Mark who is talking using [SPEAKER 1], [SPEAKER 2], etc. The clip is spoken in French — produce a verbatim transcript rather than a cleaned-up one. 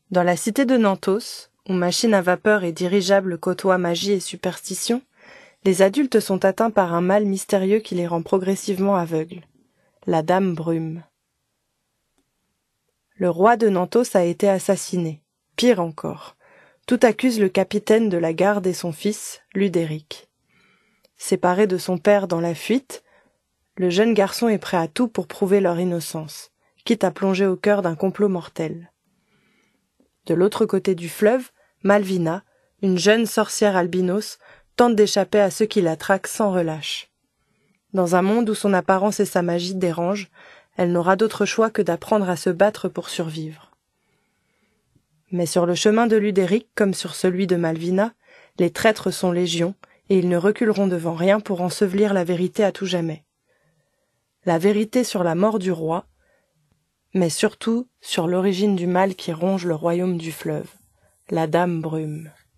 [SPEAKER 1] Dans la cité de Nantos, où machine à vapeur et dirigeable côtoient magie et superstition, les adultes sont atteints par un mal mystérieux qui les rend progressivement aveugles. La Dame Brume. Le roi de Nantos a été assassiné. Pire encore, tout accuse le capitaine de la garde et son fils, Ludéric. Séparé de son père dans la fuite, le jeune garçon est prêt à tout pour prouver leur innocence, quitte à plonger au cœur d'un complot mortel. De l'autre côté du fleuve, Malvina, une jeune sorcière albinos, tente d'échapper à ceux qui la traquent sans relâche. Dans un monde où son apparence et sa magie dérangent, elle n'aura d'autre choix que d'apprendre à se battre pour survivre. Mais sur le chemin de Ludéric, comme sur celui de Malvina, les traîtres sont légion, et ils ne reculeront devant rien pour ensevelir la vérité à tout jamais. La vérité sur la mort du roi, mais surtout sur l'origine du mal qui ronge le royaume du fleuve, la Dame Brume.